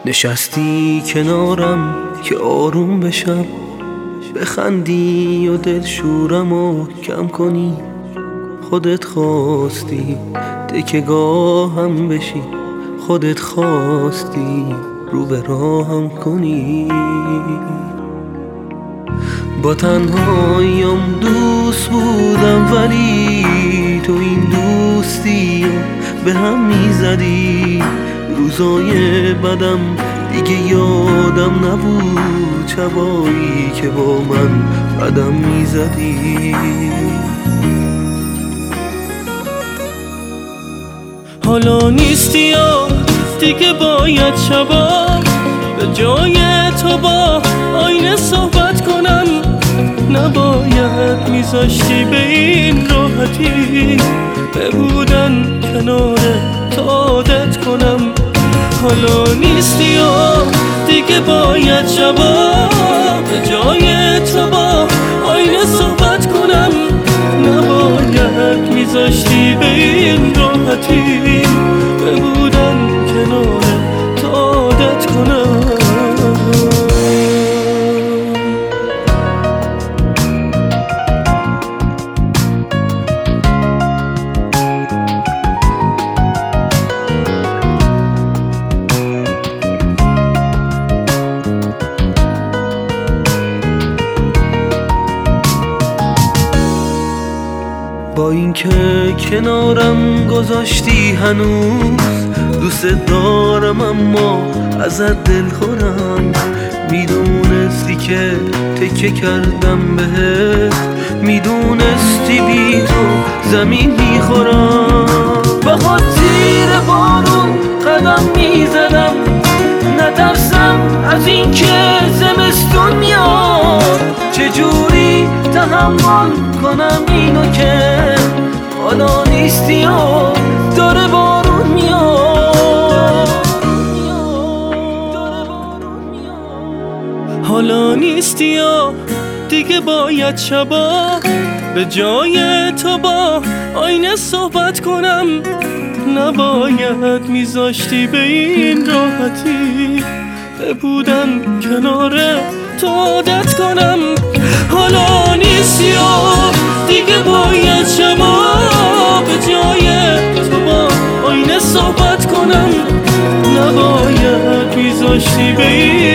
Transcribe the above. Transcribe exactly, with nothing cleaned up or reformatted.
نشستی کنارم که آروم بشم، بخندی و دل شورمو کم کنی. خودت خواستی تکیه‌گاهم بشی، خودت خواستی رو به راهم کنی. با تنهاییم دوست بودم، ولی تو این دوستی به هم میزدی. روزای بدم دیگه یادم نبود، شبایی که با من قدم میزدی. حالا نیستی یا دیگه باید شبا به جای تو با آینه صحبت کنم. نباید میذاشتی به این راحتی ببودن کنار تو عادت کنم. حالا نیستی یا دیگه باید شبا به جای تو با آینه صحبت کنم. نباید میذاشتی به این راحتی ببودن کنار تو عادت کنم. با اینکه کنارم گذاشتی هنوز دوست دارم، اما ازت دل خورم. میدونستی که تکیه کردم بهت، میدونستی بی تو زمین میخورم. بخواد زیر بارون قدم میزدم، نترسم از اینکه زمستون میاد. چجوری تحمل کنم اینو که حالا نیستی و داره بارون میاد. حالا نیستی یا دیگه باید شبا به جای تو با آینه صحبت کنم. نباید میذاشتی به این راحتی بودن کنار تو عادت کنم. حالا نیستی یا دیگه باید شبا به جای تو با آینه صحبت کنم. نباید میذاشتی به این